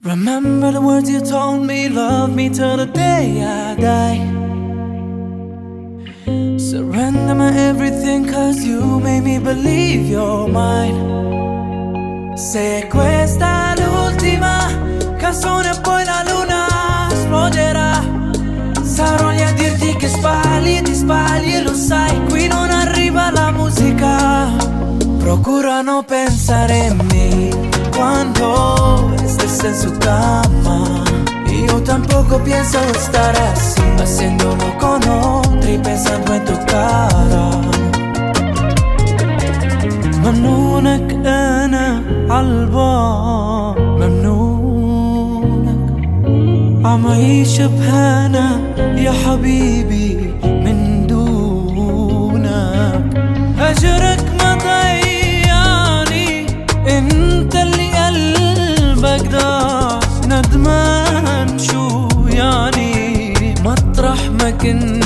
Remember the words you told me, love me till the day I die. Surrender my everything cause you made me believe you're mine. Se questa è l'ultima canzone poi la luna esploderà, sarò lì a dirti che sbagli, ti sbagli e lo sai, qui non arriva la musica. Procura no pensare en mí cuando estés en su cama. Y yo tampoco pienso estar así, haciéndolo con otro y pensando en tu cara. ممنونك أنا عالبعد، ممنونك عم أعيش بهنا يا حبيبي من دونك. هجرك ما ضيعني، انت اللي قلبك ضاع. ندمان شو يعني مطرح ما كنت